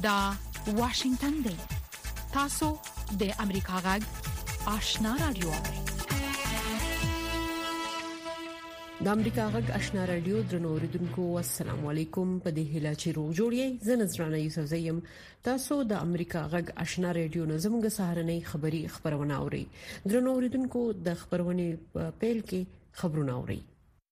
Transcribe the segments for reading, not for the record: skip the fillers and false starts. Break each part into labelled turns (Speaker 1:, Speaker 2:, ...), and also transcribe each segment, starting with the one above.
Speaker 1: دا واشنگتن دی. تاسو د امریکا غږ آشنا رادیو.
Speaker 2: د امریکا غږ آشنا رادیو درنو اوریدونکو السلام علیکم. په دې هیله چې روغ جوړی زنځرانه یوسف زیم. تاسو د امریکا غږ آشنا رادیو نظمګه سهارنۍ خبری خبرونه اوري. درنو اوریدونکو د خبرونه پیل کې خبرونه اوري.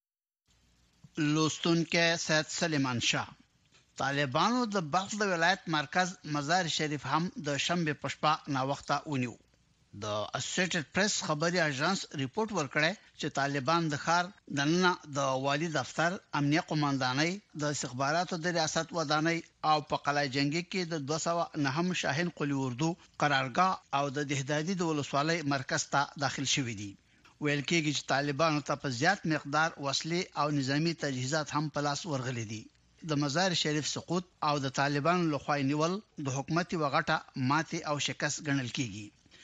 Speaker 3: لوستونکو سید سلیمان شاه. طالبانو د بلخ د ولایت مرکز مزار شریف هم د شنبه پښپا نا وخته ونیو. د اسوسییټډ پریس خبري اژانس ریپورت ورکړی چې طالبان د ښار دننه د والی دفتر، امنیه قومندانۍ، د استخباراتو د ریاست ودانۍ او په قلعه جنگي کې د 209 شاهین قلی اردو قرارګاه او د دهدادي د ولسوالۍ مرکز ته داخل شوې دي. ویل کېږي چې طالبانو ته په زیات مقدار وسلې او نظامی تجهیزات هم په لاس ورغلي دي. د مزار شریف سقوط او د طالبانو لخوا نیول د حکومت وغټه ماتي او شکست ګڼل کېږي.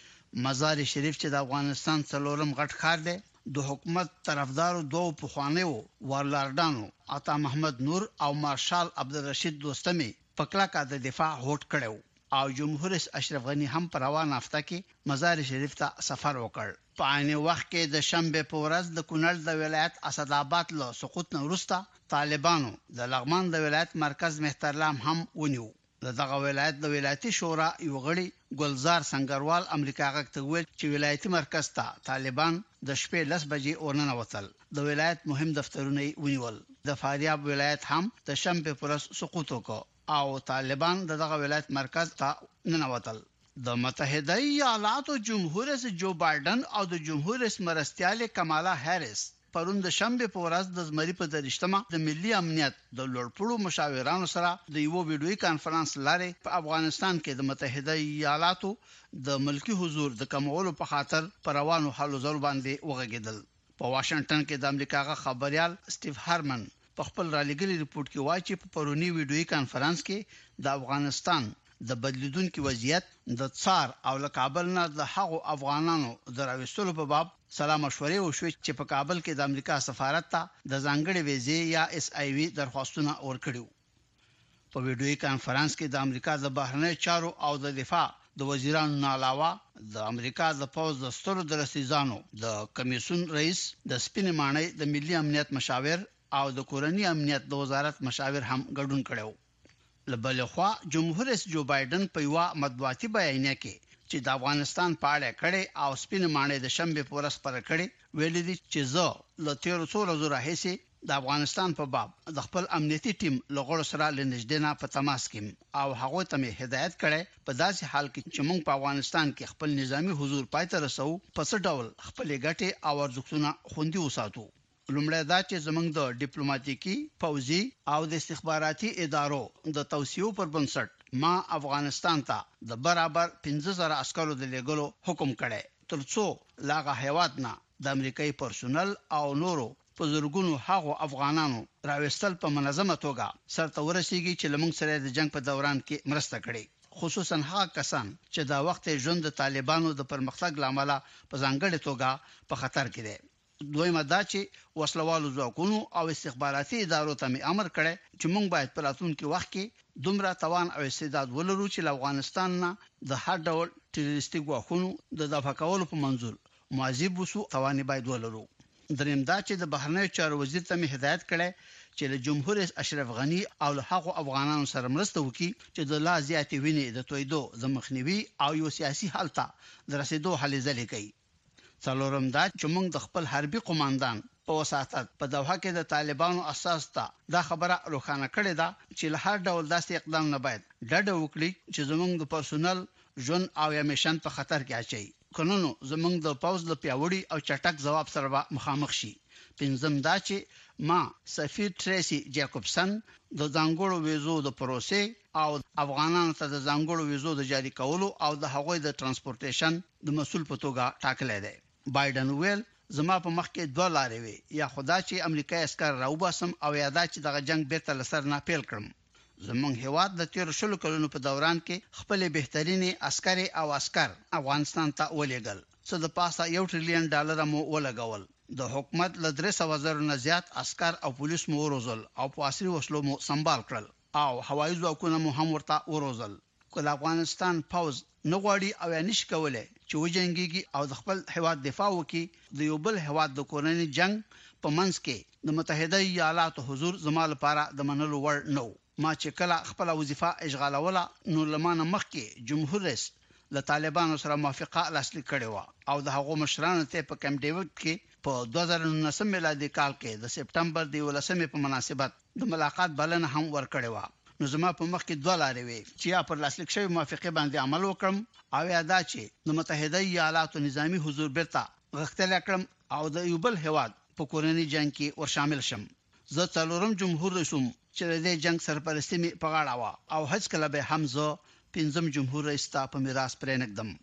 Speaker 3: مزار شریف چې د افغانستان څلورم غټ ښار دی، د حکومت طرفدارو دوه پخوانیو وارلارډانو عطا محمد نور او مارشال عبدالرشید دوستمي په کلکه د دفاع هوډ کړو او جمهور رئیس اشرف غنی هم په روان هفته کې مزار شریف ته سفر وکړ. په عین وخت کې د شنبه په ورځ د کونړ د ولایت اسداباد له سقوط نه وروسته طالبانو د لغمان د ولایت مرکز مهترلام هم ونیو. دغه ولایت د ولایتي شورا یو غړي ګلزار سنگروال امریکا غږ ته ویل چې ولایتي مرکز ته طالبان د شپې 10 بجې اورننه وتل. د ولایت مهم دفترونه ونیول. د فاریاب ولایت هم د شنبه پر ورځ سقوط وکړ او طالبان دغه ولایت مرکز ته ننوتل. د متحده ایالاتو جمهور رئیس جو بایدن او د جمهور رئیس مرستیال کمالا هریس پرون د شنبه په ورځ د زمری په درشتمه د ملي امنیت د لوړپوړو مشاورانو سره د یو ویډیوي کانفرنس لارې په افغانستان کې د متحده ایالاتو د ملکی حضور د کمولو په خاطر پروانو حلو ځل باندې وغږیدل. په واشنگټن کې د امریکا غا خبريال سټیو هارمن په خپل رالګلي ریپورت کې وایي چې په پرونی ویډیوي کانفرنس کې د افغانستان د بدلیدونکو وضعیت د څار او له کابل نه د هغو افغانانو دراوستلو په باب سلام مشورې وشوي چې په کابل کې د امریکا سفارت ته د ځانګړي ویزې یا اس ای وی درخواستونه ورکړي. په ویډیوي کانفرنس کې د امریکا د بهرنی چارو او د دفاع د وزیرانو نه علاوه د امریکا د پوز د سترو درسیزانو د کمیسیون رئیس د سپین مانای د ملي امنیت مشاور او د کورنی امنیت د وزارت مشاور هم ګډون کړو. لبلخوا جمهور رئیس جو بایدن په یو مطبوعاتي بیانیه کې چې د افغانستان په اړه کړي او سپین مانای د شنبه په ورځ پر کړي ویل دي چې زه له 1300 ورځې راهیسې د افغانستان په باب د خپل امنیتي ټیم لغړ سره لنجدنه په تماس کې او هغه ته مې هدایت کړي په داسې حال کې چې موږ په افغانستان کې خپل نظامی حضور پای ته رسو په څه ډول خپل ګټې او ارزښتونه خوندي وساتو. لومړی دا چې زمونږ د ډیپلوماټیکي، پوځي او د استخباراتي ادارو د توسيو پر بنسټ ما افغانستان ته د برابر 15000 عسکرو د لګولو حکم کړی ترڅو لاغه هیواد نه د امریکایي پرسونل او نورو په زرګونو هغو افغانانو راوستل په منظمه توګه سرته ورسیږي چې لمونږ سره د جنگ په دوران کې مرسته کړي، خصوصا هغه کسان چې دا وخت ژوند د طالبانو د پرمختګ لامل په ځانګړي توګه په خطر کې دي. دویمه دا چې وسلوالو ځواکونو او استخباراتي ادارو ته امر کړي چې موږ باید په راتلونکي وخت کې دومره توان او استعداد ولرو چې افغانستان نه د هر ډول ټیرریستي ګواښونو د دفاع کولو په منظور مواظب وسو توان باید ولرو. دریم دا چې د بهرنی چارو وزیر ته هدایت کړي چې له جمهور رئیس اشرف غنی او له هغو افغانانو سره مرسته وکړي چې د لا زیاتې وینې د تویدو د مخنیوي او یو سیاسي حل ته د رسیدو هلې ځلې کوي. څلورم دا چې موږ د خپل حربي قوماندان په وساتت په دوحه کې د طالبانو اساس ته دا خبره روښانه کړې ده چې له هر ډول داسې اقدام نه باید ډډه وکړي چې زموږ د پرسونل ژوند او یا میشن په خطر کې اچي. قانونو زموږ د پوز د پیاوړي او چټک ځواب سره مخامخ شي. پنځم دا چې ما سفیر ټریسی جیکوبسن د ځانګړو ویزو د پروسې او افغانانو ته د ځانګړو ویزو د جاری کولو او د هغوی د ترانسپورټیشن د مسول په توګه ټاکلی دی. بایدن ویل زما په مخ کې دوه لارې وي، یا خدا چې امریکای عسكر راوباسم او یا دا چې دغه جنگ بیرته لسر نه پیل کړم. زمونږ هیواد د 13 کلونو په دوران کې خپل بهترینی عسکري او عسكر افغانستان ته ولېګل، څه د پاسه $1 ټریلیون مو ولګول. د حکومت له 300,000 نه زیات عسكر او پولیس مو وروزل او په عصري وسلو مو سنبال کړل او هوایي ځواکونه مو هم ورته وروزل. کله افغانستان پوز نه غواړي او یا نشي کولای چې وجنګيږي او د خپل هواد دفاع وکړي، د یو بل هواد د کورنۍ جنگ په منځ کې د متحده ایالاتو حضور زما لپاره د منلو وړ نه و. ما چې کله خپل وظیفه اشغالوله نو لمانه مخکې جمهور رئیس له طالبانو سره موافقه لاسلیک کړې و او د هغو مشرانو ته په کیمپ ډیوډ کې په 2019 میلادي کال کې د سپټمبر د 11 په مناسبت د ملاقات بلنه هم ورکړې و. نو زما په مخ کې دوه لارې وي چې یا پر لاسلیک شوی موافقه باندې عمل وکړم او یا دا چې د متحده ایالاتو نظامی حضور بیرته غښتل کړم او د یو بل هواد په کورنۍ جنگ کې ور شامل شم. زه څلورم جمهور رئیسم چې د جنگ سرپرستی می په غاړه و او هیڅ کله به هم زه پنځم جمهور رئیس ته په میراث پرې نکدم.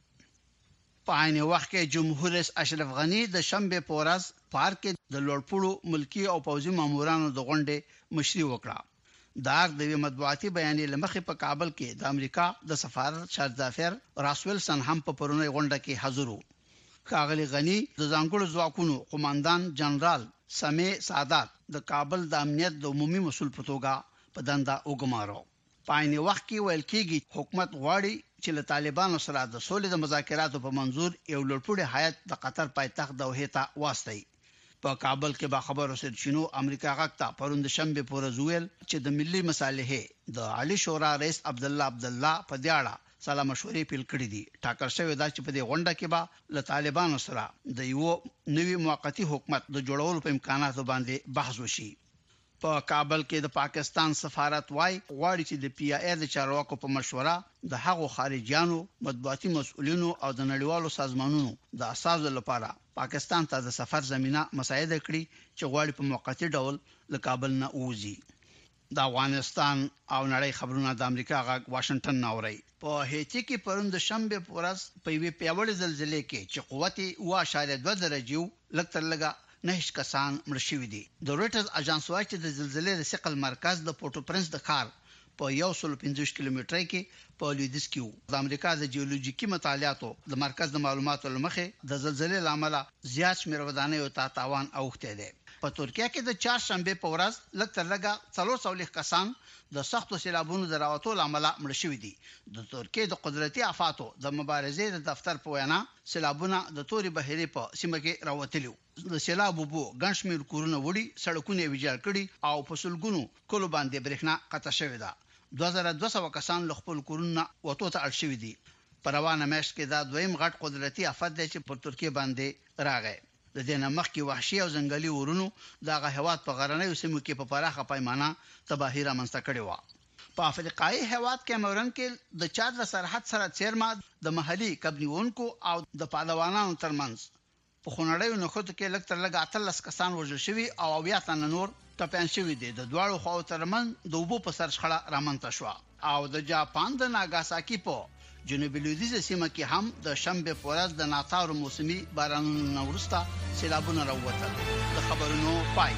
Speaker 3: په عین وخت کې جمهور رئیس اشرف غنی د شنبه په ورځ پارک کې د لوړپوړو ملکی او پوځي مامورانو د غونډې مشري وکړه. دا د مطبوعاتي بیانیې لمخې په کابل کې د امریکا د سفارت شارزافر راسویلسن هم په پرونی غونډه کې حاضر وو. ښاغلي غنی د ځانګړو ځواکونو قوماندان جنرال سمیع سعادت د کابل د امنیت د عمومي مسؤل په توګه په دنده وګمارو. په عین وخت کې ویل کېږي حکومت غواړي چې له طالبانو سره د سولې د مذاکراتو په منظور یو لوړپوړی هیئت د قطر پایتخت دوحه ته واستوي. په کابل کې با خبرو سرچینو امریکا غاکتا پروند شنبه پورز ویل چې د ملي مصالحې د عالی شورا رئیس عبدالله په دیاړه سلام مشورې پیل کړې دي. ټاکل شوی دا چې په دې غونډه کې به له طالبانو سره د یو نوي موقتی حکومت د جوړولو په امکاناتو باندې بحث وشي. په کابل کې د پاکستان سفارت وايي غواړي چې د پی ای د چارواکو په مشوره د هغو خارجيانو مطبوعاتي مسؤلینو او د نړیوالو سازمانونو د اساسو لپاره پاکستان ته د سفر زمينه مساعده کړي چې غواړي په موقتی ډول له کابل نه ووځي. د افغانستان او نړۍ خبرونه د امریکا غاګ واشنگټن ناوړي. په هیتی کې پروند شنبه پورز په وی پیوړې زلزلې کې چې قوت 1.2 درجه لکتر لګا 9 کسان مړ شوي دي. د رويټرز اژانس وايي چې د زلزلې د ثقل مرکز د پورټو پرنس د ښار په 115 کیلومترۍ کې په لویدیځ کې وو. د امریکا د جیولوژیکي مطالعاتو د مرکز د معلوماتو لمخې د زلزلې لامل زیات شمېر ودانیو ته تاوان اوښتی دی. په ترکیه کې د چهارشنبه په ورځ لکتر لګا 440 کسان د سختو سیلابونو د راوتو لامل مړ شوي دي. د ترکیه د قدرتي آفاتو د مبارزې د دفتر په وینا سیلابونه د توري بحیرې په سیمه کې راوتلي. د سیلاب وبو ګنشمیر کورونه وړي سړکونه ویجاړ کړي او په سلګونو کلو باندې برېښنا قطع شوې ده. 2200 کسان له خپل کورونه وټو ته اړ شوي دي. په روانه میاشت کې دا دویم غټ قدرتي آفت دی چې پر ترکیه باندې راغی. د دې نه مخکې وحشي او ځنګلي ورونو دغه هواد په غرنیو سیمو کې په پراخه پیمانه تباهي رامنځته کړې و. په افریقایي هواد کیمرون کې د چاد له سرحد سره څیرما د محلي کبنیونکو او د پهلوانانو ترمنځ په خونړیو نښتو کې لکتر لګا 13 کسان وژل شوي او 8 تن نور ټپيان شوي دي. د دواړو خواو ترمن د وبو په سر شخړه رامنځته شو او د جاپان د ناګاساکي په جنوبي لویدیځ سیمه کې هم د شنبه په ورځ د ناتارو موسمي بارانونو وروسته سیلابونه راووتل. د خبرونو پای.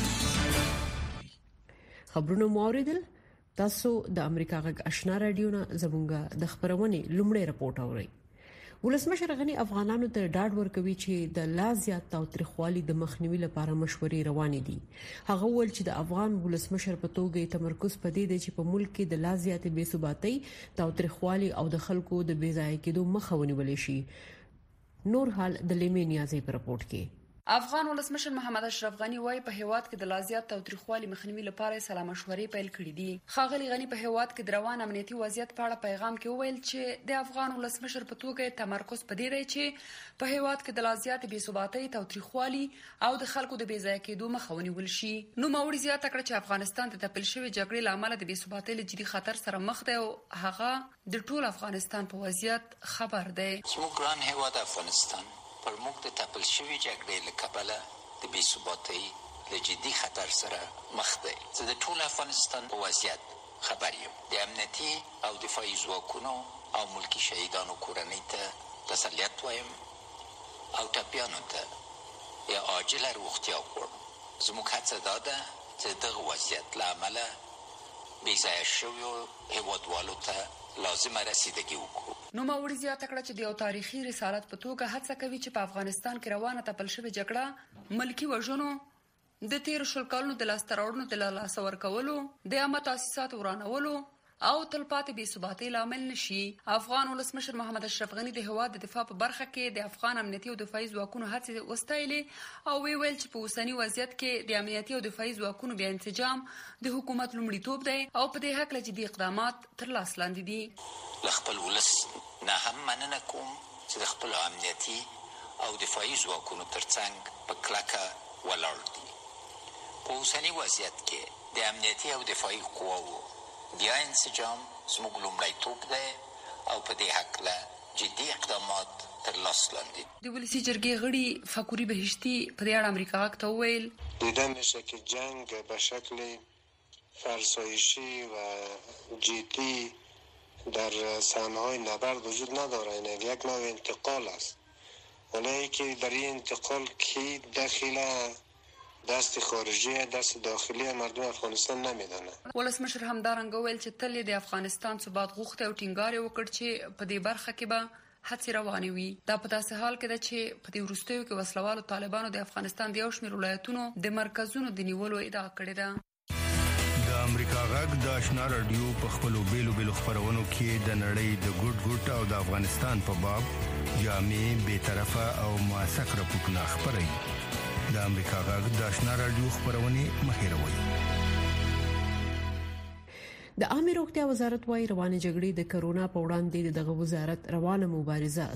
Speaker 2: خبرونو موریدل تاسو د امریکا غږ آشنا رادیو نه زمونږ د خبرونې لومړی رپورټ اورئ. ولسمشر غنی افغانانو ته ډاډ ورکوي چې د لا زیات تاوتریخوالي د مخنیوي لپاره مشورې روانې دي. هغه ول چې د افغان ولسمشر په توګه تمرکز پدې دی چې په ملک کې د لا زیات بې ثباتۍ، تاوتریخوالي او د خلکو د بې ځای کېدو مخه ونیول شي. نور حال د لیمې نیازي په رپورټ کې.
Speaker 4: افغان ولسمشر محمد اشرف غنی وايي په هیواد کې د لازیات تاوتریخوالي مخنیوي لپاره سلا مشورې پیل کړې دي. ښاغلي غنی په هیواد کې د روان امنیتي وضعیت په اړه پیغام کې وویل چې د افغان ولسمشر په توګه تمرکز پدې دی چې په هیواد کې د لازیات بې ثباتۍ، تاوتریخوالي او د خلکو د بې ځای کېدو مخه ونیول شي. نو موري زیاته کړه چې افغانستان د تپل شوی جګړې لامل د بې ثباتۍ له جدي خطر سره مخ دی او هغه د ټول افغانستان په وضعیت خبر دی.
Speaker 5: زموږ ګران هیواد افغانستان پر موږ د تپل شوی جګړې له کبله د بې ثباتۍ له جدي خطر سره مخ دی. زه د ټول افغانستان په وضعیت خبر یم. د امنیتي او دفاعي ځواکونو او ملکي شهیدانو کورنۍ ته تسلیت وایم او ټپیانو ته یا عاجله روغتیا غواړم. زموږ هڅه دا ده چې دغه وضعیت له امله بې ځایه شویو هیوادوالو ته لازمه رسیدګي وکړو.
Speaker 4: نو موري زیاته کړه چې د یو تاریخي رسالت په توګه هڅه کوي چې په افغانستان کې روانه تپل شوې جګړه ملکی وژنو د 13 کلونو د لاستراوړنو د لاسه ورکولو د عامه تاسیساتو ورانولو او تلپاتې بې ثباتۍ لامل نشي. افغان ولسمشر محمد اشرف غني د هیواد د دفاع په برخه کې د افغان امنیتي او دفاعي ځواکونو هڅې وستایلې او ویل چې په اوسنی وضعیت کې د امنیتي او دفاعي ځواکونو بیا انسجام د حکومت لومړیتوب دی او په دې حق له جدي اقدامات تر لاس لاندې دي.
Speaker 5: خپل ولس نه هم مننه کوم چې د خپل امنیتي او دفاعي ځواکونو ترڅنګ په کلکه ولاړ دي. په اوسنی وضعیت کې د امنیتي او دفاعي قواو بیا انسجام زموږ لومړیتوب دی او په دې هکله جدي اقدامات تر لاس لاندې.
Speaker 4: د ولسی جرګې غړي فکري بهشتي په دې اړه امریکا ته وویل
Speaker 6: دیده میشه که جنگ به شکل فرسایشی و جدی در صحنه‌های نبرد وجود نداره، یعنی یک نوع انتقال است، ولی که در این انتقال کی داخل دست خارجی دست داخلی مردم افغانستان نمیدانه.
Speaker 4: ولسمشر همدارنګه ویل چې تل د افغانستان ثبات غوښته او ټینګار وکړ چې په دې برخه کې به هڅې روانې وي. دا په داسې حال کې ده چې په دې وروستیو کې وسلوالو طالبانو د افغانستان د یو شمېر ولایتونو د مرکزونو د نیولو ادعا کړې ده.
Speaker 7: د امریکا غږ د آشنا رادیو په خپلو بیلو خبرونو کې د نړۍ د ګډ او د افغانستان په باب جامع بې طرفه او موثق راپورټونه خپروي. د امریکا غږ د آشنا رادیو خبرونه مهیروي.
Speaker 2: د عامه روغتیا وزارت وايي روانه جګړې د کرونا په وړاندې دغه وزارت روانه مبارزه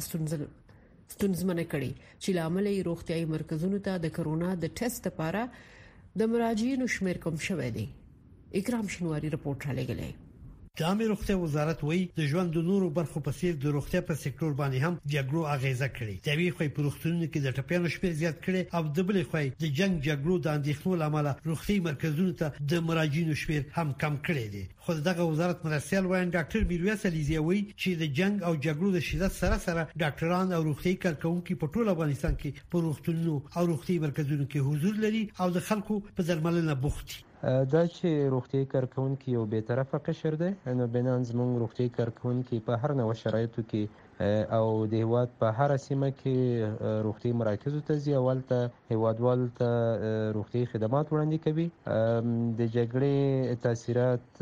Speaker 2: ستونزمنه کړي چې لامل یې روغتيایي مرکزونو ته د کرونا د ټیسټ لپاره د مراجعینو شمیر کم شوی دی. اکرام شنواری رپورټ را لګلې.
Speaker 8: د عامه روغتیا وزارت وایي د ژوند د نورو برخو په څیر د روغتیا په سکتور باندې هم جګړو اغیزه کړې. د وی خو په روغتونونو کې د ټپیانو شمیر زیات کړي او د بلې خو د جنگ جګړو د اندېښنو لامل روغتي مرکزونو ته د مراجعینو شمیر هم کم کړي دي. خو دغه وزارت مرستيال وایي ډاکټر میرویس علیزی وایي چې د جنگ او جګړو د شدت سره ډاکټران او روغتي کارکونکو په ټول افغانستان کې په روغتونونو او روغتي مرکزونو کې حضور لري او د خلکو په درملنه بوخت دي.
Speaker 9: دا چې روغتي کارکونکو یو به طرفه قشر ده، نو بنان زموږ روغتي کارکونکو په هر نوع شرایطو کې او د هیواد په هر سیمه کې روغتي مراکزو ته ځي، اول ته هیوادوال ته روغتي خدمات وړاندې کوي. د جګړې تاثیرات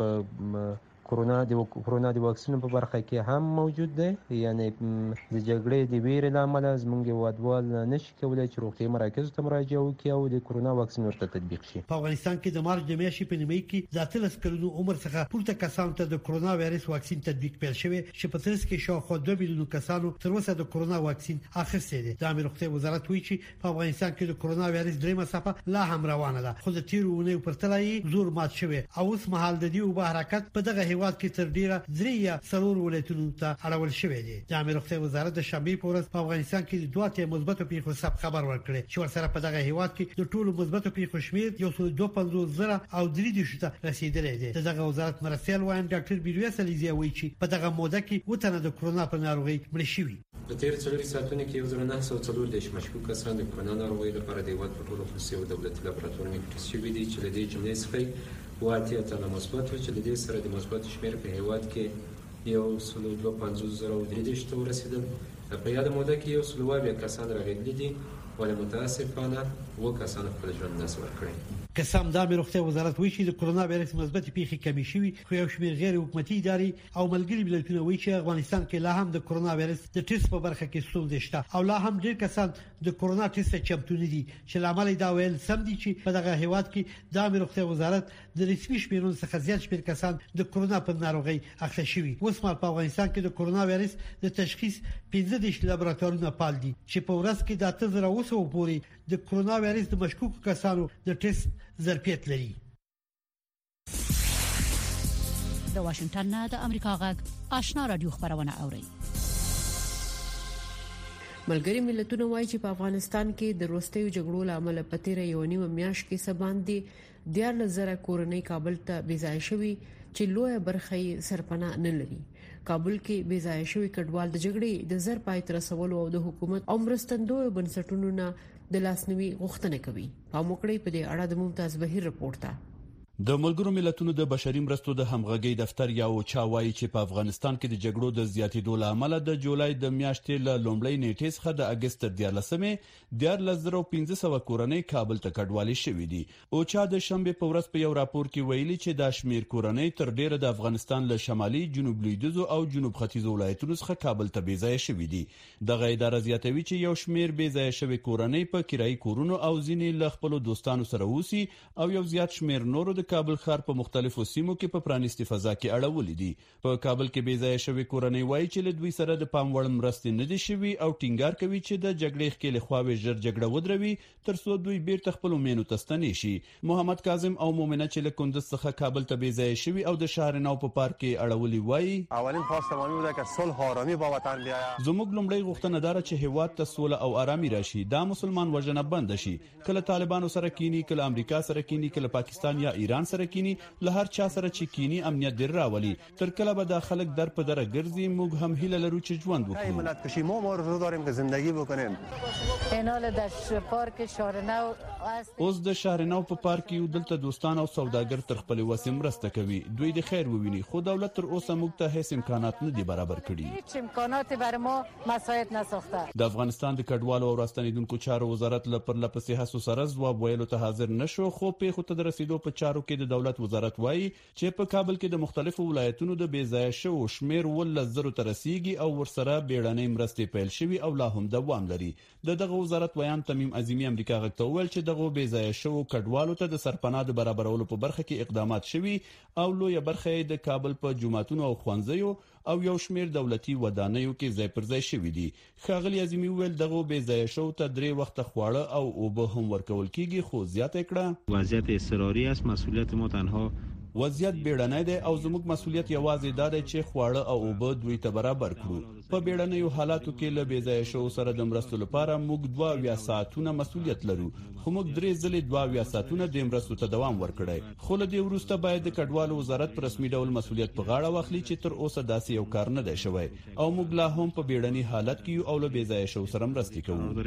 Speaker 9: په کرونا د واکسینو په برخه کې هم موجود دی، یعنی د جګړې د ویرې لامل زموږ هیوادوال نشي کولای چې روغتي مراکزو ته مراجعه وکړي او د کرونا واکسین ورته تطبیق شي.
Speaker 8: په افغانستان کې د مارچ د میاشتې په نیمه کې د 13 کلونو عمر څخه پورته کسانو ته د کرونا وایرس واکسین تطبیق پیل شوی چې په ترڅ کې شاوخوا 2 میلیون کسانو تر اوسه د کرونا واکسین اخیستی دي. د عامه روغتیا وزارت وایي چې په افغانستان کې د کرونا وایرس درېمه څپه لا هم روانه ده، خو د تیرونې په پرتله زور مات شوی او اوس مهال د دې په حرکت په دغه هیواد کې تر ډیره دریا سرور ولایتونو ته اړول شوی دی. د عامه روغتیا وزارت د شنبه په ورځ په افغانستان کې د 2 مثبتو پیښو ثبت خبر ورکړي چې ورسره په دغه هیواد کې د ټولو مثبتو پیښو شمیر 152,000 او 3 ته رسیدلی دی. دغه وزارت مرستيال وایي ډاکټر میرویس علیزی وایي چې په دغه موده کې وټنه د کرونا په ناروغي مړ شوی.
Speaker 10: په تیر 4 ساعتونو کې 1940 مشکوک کسان د کرونا ناروغي لپاره د هیواد په ټولو خصوصي او دولتي لابراتوارونو کې تشخیص شوي دي چې د دې جملې څخه واټیا ته مثبت و چې د دې سره د مثبت شمیر په هیواد کې 152,000 ته ورسېدل. په یاد موده کې 100 کسان راغلي دي، ولې متاسفانه 2 کسان خپل ژوند له لاسه ورکړي.
Speaker 8: قسم د عامه روغتیا وزارت وایي چې د کرونا وایرس مثبت پیښې کمی شوي، خو یو شمېر غیر حکومتي ادارې او ملګري ملتونه وایي چې افغانستان کې لا هم د کرونا وایرس د ټیسټ په برخه کې ستونزې شته او لا هم ډېر کسان د کرونا ټیسټ چمتو نه دي، چې لامل دا ویل سم دي چې په دغه هیواد کې د عامه روغتیا وزارت د رسمي شمیرونو څخه زیات شمېر کسان د کرونا په ناروغي اخته شوي. اوس مهال په افغانستان کې د کرونا وایرس د تشخیص 15 لابراتوارونه فعال دي چې په ورځ کې د 8,000 پورې د کرونا وایرس د مشکوک کسانو د ټیسټ ظرفیت لري.
Speaker 1: د واشنگټن نه د امریکا غږ آشنا رادیو خبرونه اوري.
Speaker 2: ملګری ملتونه وایي چې په افغانستان کې د وروستیو جګړو لامل په تیر یو نیمه میاشت کې سباندې 10,000 کورنۍ کابل ته بيځای شوي چې لوی برخه سرپناه نه لري. کابل کې بيځای شوي کډوال د جګړې د زر پای تر رسولو او د حکومت او مرستندوی بنسټونو نه د لاسنیوي غوښتنه کوي. په موکړې په دې اړه د ممتاز بهیر رپورټ ده.
Speaker 11: د ملګرو ملتونو د بشري مرستو د همغږي دفتر یا اوچا وایي چې په افغانستان کې د جګړو د زیاتېدو له امله د جولای د میاشتې له لومړۍ نیټې څخه د اگست 14,1500 کورنۍ کابل ته کډوالي شوې دي. اوچا د شنبه په ورځ په یو راپور کې ویلي چې دا شمیر کورنۍ تر ډیره د افغانستان له شمالي، جنوب لویدیځو او جنوب ختیځو ولایتونو څخه کابل ته بېځایه شوې دي. دغه اداره زیاتوي چې یو شمیر بېځایه شوی کورنۍ په کرایي کورونو او ځینې له خپل دوستانو سره اوسي او یو زیات شمیر نورو د کابل ښار په مختلفو سیمو کې په پرانیستي فضا کې اړولې دي. په کابل کې بېځایه شوی کورنۍ وایي چې له دوی سره د پام وړ مرستې نه دي شوي او ټینګار کوي چې د جګړې ښکېلې خواوې ژر جګړه ودروي ترڅو دوی بیرته خپلو مېنو ته ستنې شي. محمد کاظم او مومنه چې له کندز څخه کابل ته بېځایه شوي او د شهرنو په پارک کې اړولې وایي
Speaker 12: اولین پاسمانی بوده که صلح و آرامی با وطن بیاید.
Speaker 11: زموږ لومړی غوښتنه ده چې هیواد ته سوله او آرامي راشي، دا مسلمان وژنه بند شي. کله طالبانو سره کینی، کله امریکا سره کینی، کله پاکستان یا ایران سره کینی، له هر چا سره چې کینی امنیت در راولي. تر کله به د خلک در په در ګرځي، موږ هم هیله لرو چې ژوند وکړو.
Speaker 12: ملت کشی ما آرزو داریم که زندگی بکنیم.
Speaker 13: اینال در پارک شهرنو
Speaker 11: اوس د شهرنو په پارک کې دلته دوستان او سوداګر تر خپل وسیم مرسته کوي. دوی د خیر وویني، خو دولت تر اوسه موږ ته هیڅ امکانات نه دي برابر کړي.
Speaker 13: هیڅ امکانات برای ما مساعد نساخته.
Speaker 11: د افغانستان د کډوالو او راستنیدونکو چارو وزارت له پرلپسې هڅو سره ځواب ویلو ته حاضر نشو، خو پیښو ته د رسیدو په چارو کې د دولت وزارت وایي چې په کابل کې د مختلفو ولایتونو د بېځایه شوو شمیر ول زرو ته رسیدي او ورسره بیړنۍ مرستې پیل شوي او لا هم دوام لري. دغه وزارت ویان تمیم عظیمی امریکا غږ ته وویل چې دغه بېځایه شوو کډوالو ته د سرپناه د برابرولو په برخه کې اقدامات شوي او لویه برخه یې د کابل په جوماتونو او ښوونځیو او یو شمیر دولتي ودانیو کې ځای پر ځای شوي دي. ښاغلي عظیمی وویل دغه بېځایه شوو ته 3 وخته خواړه او اوبه هم ورکول کیږي، خو زیاته کړه
Speaker 14: وضعیت اضطراری است. مسئولیت ما تنها
Speaker 11: وضعیت بیړنی دی او زموږ مسؤلیت یوازې دا دی چې خواړه او اوبه دوی ته برابر کړو. په بیړنیو حالاتو کې له بېځایه شوو سره د مرستو لپاره موږ 22 ساعتونه مسؤلیت لرو، خو موږ 3 ځلې 22 ساعتونه د مرستو ته دوام ورکړی. خو له دې وروسته باید د کډوالو وزارت په رسمي ډول مسؤلیت په غاړه واخلي چې تر اوسه داسې یو کار نه دی شوی او موږ لا هم په بیړني حالت کې یو او له بېځایه شوو سره مرستې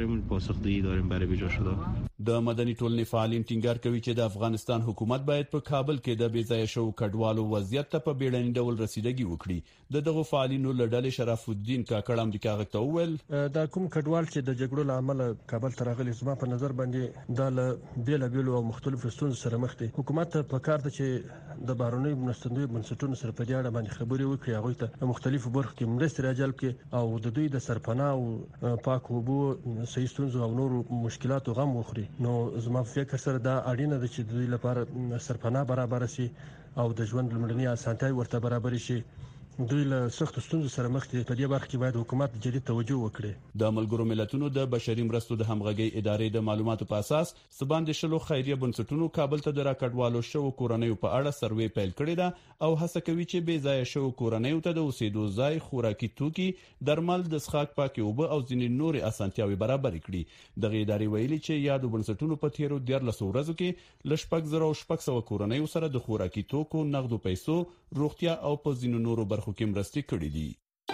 Speaker 11: کوو. د مدني ټولنې فعالین ټینګار کوي چې د افغانستان حکومت باید په کابل کې د بېځایه شوو کډوالو وضعیت ته په بیړني ډول رسیدګي وکړي. دغه فعالینو له ډلې شرف الدین کاکړ امریکا غږ ته وویل
Speaker 15: دا کوم کډوال چې د جګړو له امله کابل ته راغلي، زما په نظر باندې دا له بیلابیلو او مختلفو ستونزو سره مخ دي. حکومت ته پکار ده چې د بهرنیو مرستندویو بنسټونو سره په دې اړه باندې خبرې وکړي، هغوی ته مختلفو برخو کې مرستې راجلب کړي او د دوی د سرپناه او پاک اوبو صحیح ستونزو او نورو مشکلاتو غم وخوري. نو زما فکر سره دا اړینه ده چې د دوی لپاره سرپناه برابر شي او د ژوند لمړني اسانتیاوې ورته برابر شي. دوی له سخت ستونزو سره مخ دي. په دې برخه کې باید حکومت جدي توجه وکړي.
Speaker 11: د ملګرو ملتونو د بشري مرستو د همغږي ادارې د معلوماتو په اساس سباند شلو خیریه بنسټونو کابل ته د راکډوالو شوو کورنیو په اړه سروې پیل کړې ده او هڅه کوي چې بېځایه شوو کورنیو ته د اوسېدو ځای، خوراکي توکي، درمل، د څښاک پاکې اوبه او ځینې نورې اسانتیاوې برابر کړي. دغه ادارې ویلي چې یادو بنسټونو په تیرو 14 ورځو کې ل 6,600 کورنیو سره د خوراکي توکو، نغدو پیسو، روغتیا او په ځینو نورو برخو کې مرستې کړې دي.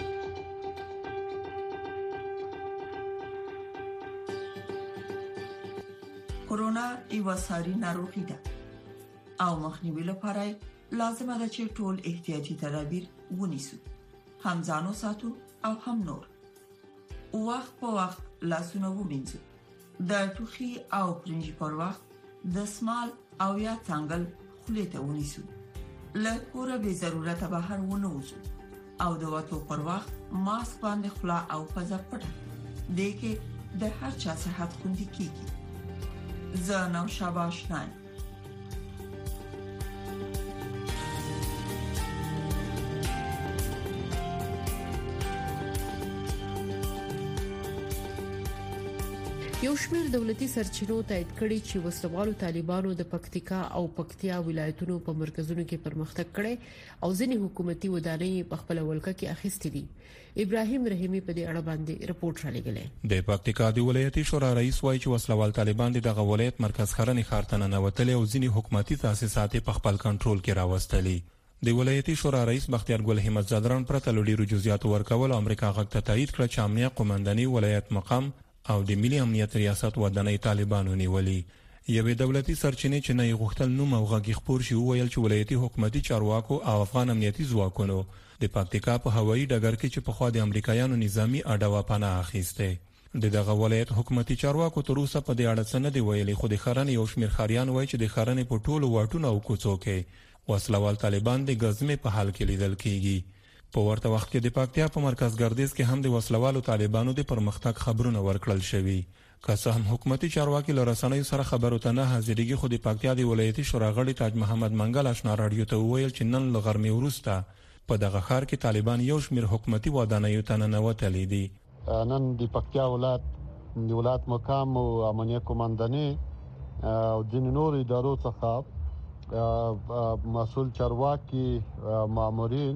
Speaker 16: کرونا یو ساري ناروغي ده او مخنیوي لپاره لازمه ده چې ټول احتیاطي تدابیر ونیسو، هم ځانو ساتو او هم نور. وخت په وخت لاسونه ومینځو، د ټوخي او پرنجي پر وخت د سمال او یا څنګل خولې ته ونیسو، له کوره به ضرورت بهر ونه وځو او د وټو پر وخت ماسک باندې خلا او پزه پټه دې کې د هر چا صحت خوندي کیږي. زنم شاباشنای
Speaker 2: یو شمېر دولتي سرچینو تایید کړي چې وسلوالو طالبانو د پکتیکا او پکتیا ولایتونو په مرکزونو کې پرمختګ کړي او ځینې حکومتي ودانۍ په خپل ولکه کې اخیستې دي. ابراهیم رحیمی په دې اړه باندې رپورټ را لګلې.
Speaker 17: د پکتیکا د ولایتي شورا رئیس وایي چې وسلوال طالبان دغه ولایت مرکز خرنې خارتنه نوتل او ځینې حکومتي تاسیسات په خپل کنټرول کې راوستلي. د ولایتي شورا رئیس بختیار ګل همت زادران پرته لوړي رجوزیات ورکول امریکا غږ ته تایید کړ چې امنیه قومنداني ولایت مقام او د ملي امنیت ریاست ودانۍ طالبانو نیولې. یوې دولتي سرچینې چې نه غوښتل نوم او غږ خپور شي وویل چې ولایتي حکومتي چارواکو او افغان امنیتي ځواکونو د پکتیکا په هوایي ډګر کې چې په خوا د امریکایانو نظامی اډه پناه اخیسته دغه ولایت حکومتي چارواکو تر اوسه په دې اړه څه نه دی ویلي خو د خرن یو شمېر خاریان وایي چې د خرن په ټولو واټونو او کوڅو کې وسلوال طالبان د غزمې په حال کې لیدل کیږي په ورته وخت کې د پکتیا په مرکز ګردیز کې هم د وسلوالو طالبانو د پرمختګ خبرونه ورکړل شوي که څه هم حکومتي چارواکي له رسنیو سره خبرو ته نه حاضرېږي خو د پکتیا د ولایتي شورا غړي تاج محمد منګل آشنا راډیو ته وویل چې نن له غرمې وروسته په دغه ښار کې طالبان یو شمېر حکومتي ودانیو ته ننوتلي دي.
Speaker 18: نن د پکتیا ولایت مقام او امنیت قومندانۍ او د نورو ادارو څخه مسؤل چارواکي مامورین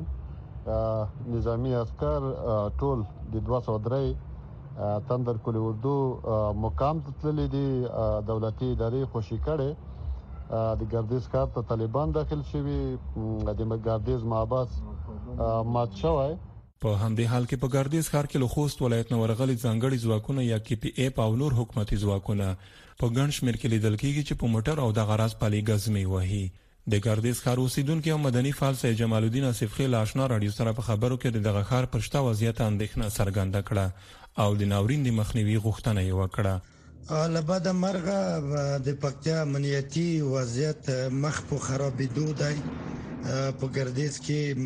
Speaker 18: نظامی عسكر ټول د 203 تندر کلی اردو مقام ته تللي دي دولتي ادارې خوشي کړي د ګردیز ښار ته طالبان داخل شوي د ګردیز محبس مات شوی
Speaker 17: په همدې حال کې په ګردیز ښار کې له خوست ولایت نه ورغلي ځانګړي ځواکونه یا کې پی اپ او نور حکومتي ځواکونه په ګڼ شمېر کې لیدل کېږي چې په موټر او د غراض پالي غزمې وهي د ګردیز ښار اوسیدونکو او مدني فعال سید جمال الدین آصف خیل آشنا راډیو سره په خبرو کې دغه ښار پر شته وضعیت اندېښنه څرګنده کړه او د ناورین د مخنیوي غوښتنه یې وکړه.
Speaker 19: لبد مرغه د پکتیا امنیتي وضعیت مخ په خرابېدو دی په ګردیز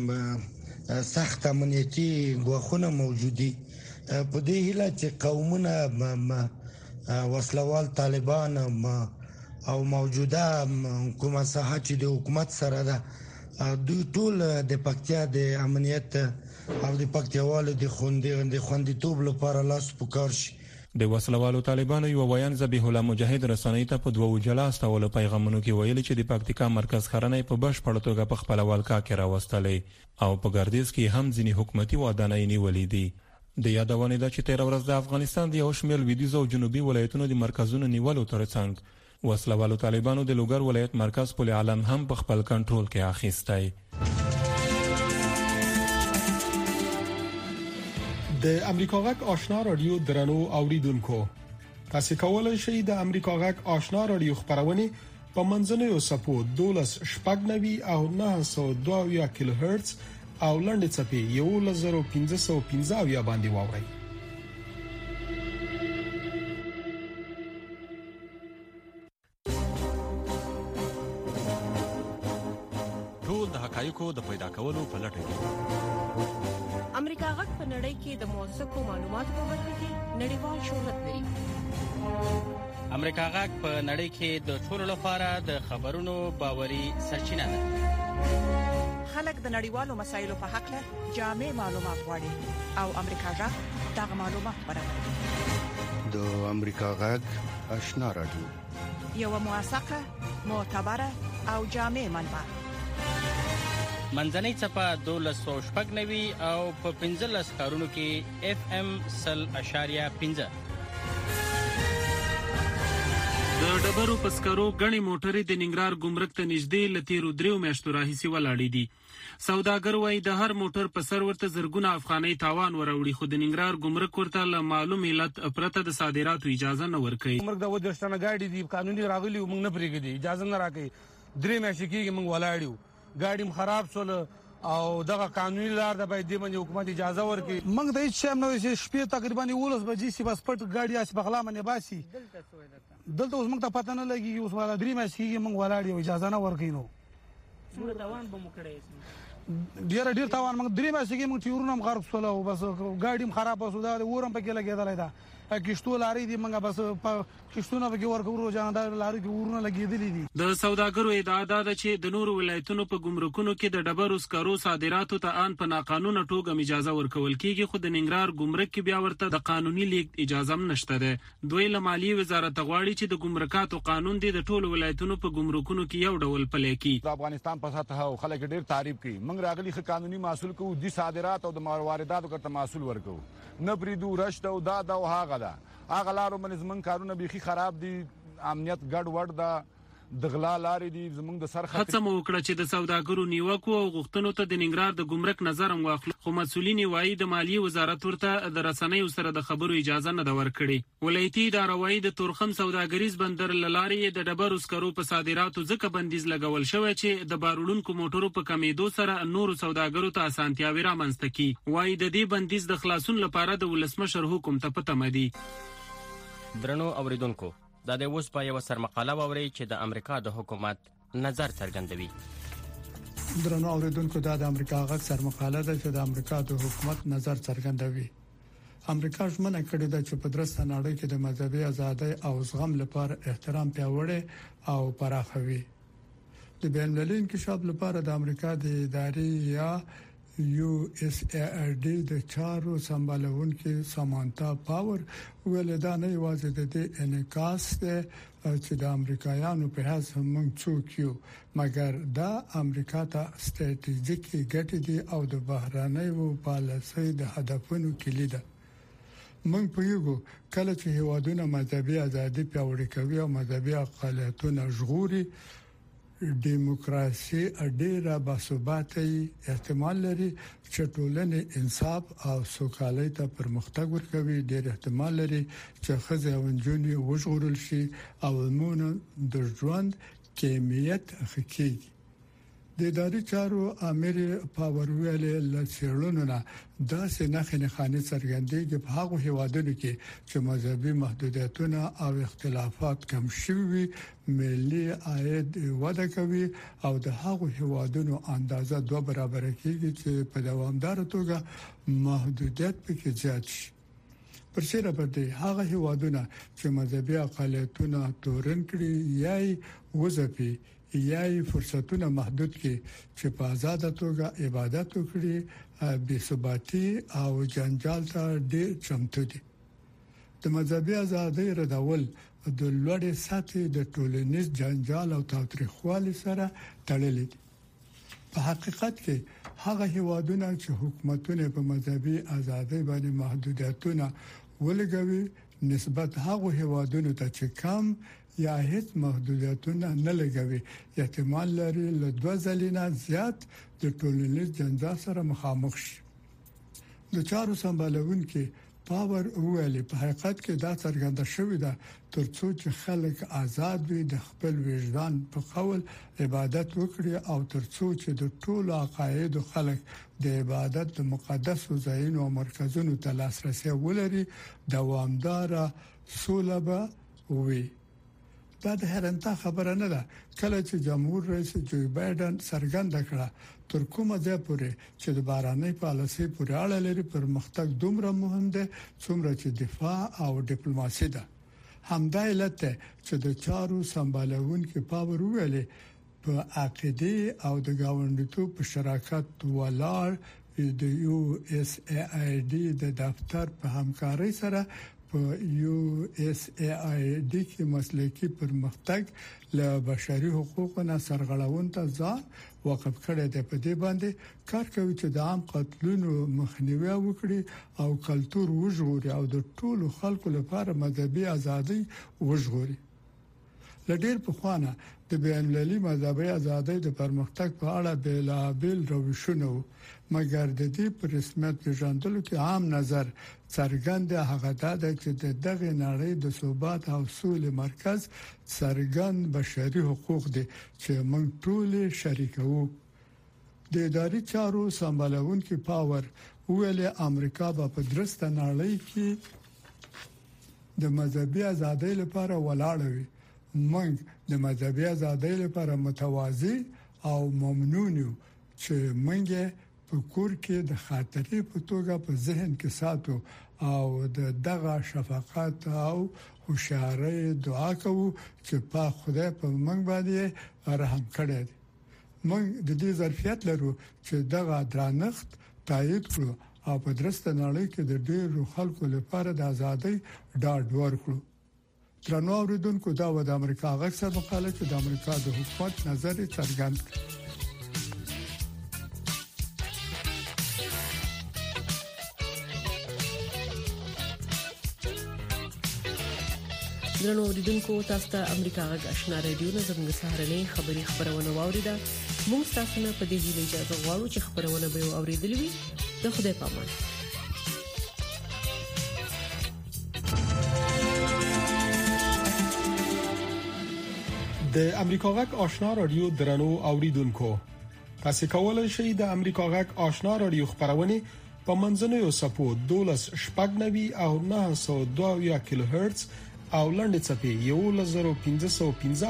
Speaker 19: کې سخت امنیتي غوښونه موجودي په دې هیله چې قومونه وسلوال طالبان او موجوده حکومت ساحه چې د حکومت سره ده دوی ټول د پکتیا د امنیت او د پکتیاوالو د خوندیتوب لپاره لاس پکار شي.
Speaker 17: د وسلوالو طالبانو یو ویان ذبیح الله مجاهد رسنۍ ته په دوه جلا استولو پیغامونو کې ویلي چې د پکتیکا مرکز خرنۍ په بشپړ توګه په خپل ولکا کې راوستلې او په ګردیز کې هم ځینې حکومتي ودانۍ نیولې دي. د یادونه ده چې 13 ورځ د افغانستان د یو شمېر لویدیځ او جنوبي ولایتونو د مرکزونو نیولو ترڅنګ وسلوالو طالبانو د لوګر ولایت مرکز پل علم هم په خپل کنټرول کې اخیستی.
Speaker 20: د امریکا غږ آشنا رادیو درنو اوریدونکو تاسو کولای شئ د امریکا غږ آشنا رادیو خبرونه په منځنوي سپو 12 شپږنوي او 902 کیلو هرتز او لنډ چپی 1515 باندې واورئ.
Speaker 21: ټول د حقایقو د پیدا کولو په لټه کې
Speaker 2: امریکا غږ په نړۍ کې د موثقو معلوماتو په برخه کې نړیوال شهرت لري.
Speaker 22: امریکا غږ په نړۍ کې د ټولو لپاره د خبرونو باوري سرچینه ده.
Speaker 23: خلک د نړیوالو مسایلو په حق له جامع معلومات غواړي او امریکا غږ دغه معلومات برابروي.
Speaker 7: د امریکا غږ آشنا راډیو
Speaker 23: یو موثقه معتبره او جامع منبع
Speaker 22: منځنۍ چپه 1290 او په 15 کارونو کې اف ام 0.5
Speaker 24: د ډبرو پسکرو غني موټرې د ننګرهار ګمرک ته نږدې لتیرو 3 میاشتو راهیسي ولاړې دي. سوداګر وایي د هر موټر په سر ورته زرګونه افغانۍ تاوان وروړي خو د ننګرهار ګمرک ورته له معلوم علت پرته د صادراتو اجازه نه ورکوي.
Speaker 25: ګمرک د ودرشتنه گاډي دي قانوني راغلي موږ نه پریږدي اجازه نه راکړي 3 میاشتې کېږي موږ ولاړیو ګاډي خراب شول او دغه قانوني لار د باید د حکومت اجازه ورکړي.
Speaker 26: موږ د هیڅ شم نه شپې تقریبا 19 بجې سی بس پټ ګاډي اس بغلا منه باسي دلته اوس موږ ته پته نه لګي اوس ولا 3 میاشتې موږ ولاړ یو اجازه نه ورکړي. نو
Speaker 22: څومره تاوان به مو کړی
Speaker 26: ډیر تاوان موږ 3 میاشتې موږ تیورونه هم غرق شول او بس ګاډي خراب وسو دا ورم پکې لګیدل دا کښتو لاري دي موږ بس کښتونه به ورکو روزانه لاري کې ورونه لګیدلې دي.
Speaker 24: د سوداګرو ادعا ده چې د نورو ولایتونو په ګمرکونو کې د ډبرو سکرو صادراتو ته ان په ناقانونه توګه اجازه ورکول کیږي خو د ننګرهار ګمرک کې بیا ورته د قانوني لیک اجازه هم نشته ده. دوی له مالیې وزارت غواړي چې د ګمرکاتو قانون د ټولو ولایتونو په ګمرکونو کې یو ډول پلی کړي.
Speaker 27: د افغانستان په سطح خلک ډیر تعریف کوي موږ راغلي خو قانوني محصول کوو د صادرات او د وارداتو کړه محصول ورکو نه پریدو رشد او دا او هاغه ده هغه لارو باندې زمون کارونه بيخي خراب دي امنیت ګډ وډ ده د غلا لارې دي زموږ د سر
Speaker 24: هڅه مو وکړه چې د سوداګرو نیوکو او غوښتنو ته د ننګرهار د ګمرک نظر واخلو، خو مسؤلین وايي د مالیې وزارت ورته د رسنیو سره د خبرو اجازه نه ورکړي. ولایتي اداره وايي د تورخم سوداګریز بندر لارې د ډبرو سکرو په صادراتو ځکه بندیز لګول شوی چې د بارولونکو موټرو په کمیدو سره نورو سوداګرو ته اسانتیاوي رامنځته کړي. وايي د دې بندیز د خلاصون لپاره د ولسمشر حکم ته پته مدي.
Speaker 3: درنو اوریدونکو، دا د اوس په یو سرمقاله ووري چې د امریکا د حکومت نظر څرګندوي.
Speaker 4: درنو اوریدونکو، دا د امریکا غږ سرمقاله ده چې د امریکا د حکومت نظر څرګندوي. امریکا ژمنه کړې ده چې په درسته نړۍ کې د مذهبي ازادۍ او زغم لپاره احترام پیاوړی او پراخوي. د بین المللي انکشاف لپاره د امریکا د ادارې یا USAID د چارو سمبالونکو سامانتا پاور ولدا نه یوازې د دې انعکاس ده چې د امریکایانو په هڅه موږ څوک یو، مګر دا امریکا ته ستراتیژیکي ګټې دي او د بهرانیو پالیسۍ د هدفونو کلید ده. موږ په یو کله چې هیوادونه مذهبي ازادي پیاوړې کوي او مذهبي اقلیتونه ژغوري، دیموکراسي ډیره باثباته احتمال لري چې ټولنې انصاف او سوکالۍ ته پرمختګ ورکوي. ډیر احتمال لري چې ښځې او نجونې وژغورل شي او موږ د ژوند کیمیت حقيقي د اداري چارو امیر پاور ویلې لڅړونو نه داسې نه خاني څرګندېږي په هغه هیوادونو کې چې مذهبي محدودیتونه او اختلافات کم شوي، ملي عاید وده کوي او د هغه هیوادونو اندازه 2 برابر کېږي چې په دوامدار توګه محدودیت پکې زیات شي. پر سره باندې هغه هیوادونه چې مذهبي اقلیتونه تورن کړي یا وظیفي یا فرصتونه محدود کړي چې په آزاد توګه عبادت وکړي، بې ثباتی او جنجال ته ډېر چمتو دي. د مذهبي ازادۍ ردول د لوړې سطحې د ټولنیز جنجال او تاوتریخوالي سره تړلي دي. په حقیقت کې هغه هیوادونه چې حکومتونه په مذهبي ازادۍ باندې محدودیتونه ولګوي نسبت هغه هیوادونو ته چې کم یا هیڅ محدودیتونه نه لګوي، احتمال لري له 2 ځلینه زیات د ټولنیز جنجال سره مخامخ شي. د چارو سمبالونکو پاور ویلي په حقیقت کې دا څرګنده شوې ده ترڅو چې خلک آزاد وي د خپل وجدان په قول عبادت وکړي او ترڅو چې د ټولو عقاید خلک د عبادت د مقدسو ځایونو او مرکزونو ته لاسرسي ولري، دوامدار سوله به وي. دا د هرنتا خبره نه ده کله چې جمهور رئیس جو بایدن څرګنده کړه تر کومه ځای پورې چې د باراني پالیسۍ پورې اړه لري پرمختګ دومره مهم ده څومره چې دفاع او ډیپلوماسي ده. همدا علت ده چې د چارو سمبالونکو پاور ویلي په عقیده او د گاونډیتوب په شراکت ولاړ د USAID د دفتر په همکارۍ سره په USAID کې مسلکي پرمختګ له بشري حقوقو نه سرغړون ته ځان وقف کړی دی. په دې باندې کار کوي چې د عام قتلونو مخنیوي وکړي او کلتور وژغوري او د ټولو خلکو لپاره مذهبي ازادي وژغوري. لډیر په خوانه د بین المللي مذهبي ازادۍ د پرمختګ په اړه بېلابېل روشونه مګر د دې پر رسمیت پیژندلو کې عام نظر څرګند هغه ده چې دغه نړۍ د ثبات او سولې مرکز څرګند بشري حقوق دي چې موږ ټول شریکو. د اداري چارو سمبالونکو پاور ویلي امریکا په درسته نړۍ کې د مذهبي ازادۍ لپاره ولاړ وي. موږ د مذهبي ازادۍ لپاره متوازی او ممنون یو چې موږ په کور کې د خاطرې په توګه په ذهن کې ساتو او دغه شفقت او هوښیارۍ دعا کوو چې په خدای په موږ باندې رحم کړي. موږ د دې ظرفیت لرو چې دغه درنښت تایید کړو او په درسته نړۍ کې د ډېرو خلکو لپاره د ازادۍ ډاډ ورکړو. درنو اوریدونکو، دا و د امریکا غږ سره مقاله چې د امریکا د حکومت نظر څرګند کړ.
Speaker 2: درنو اوریدونکو تاسو ته امریکا غږ آشنا رادیو نه زموږ سهارنۍ خبری خبرونه واوریده. موږ تاسو نه په دې هیله اجازه غواړو چې خبرونه به اوریدلې وي. د خدای په امان.
Speaker 20: د امریکا غږ آشنا رادیو درنو اوریدونکو، تاسو کولای شئ د امریکا غږ آشنا رادیو خبرونه په منځنوي سپو 12.99 او 902 کیلو هرتز او لنډ چپی 11515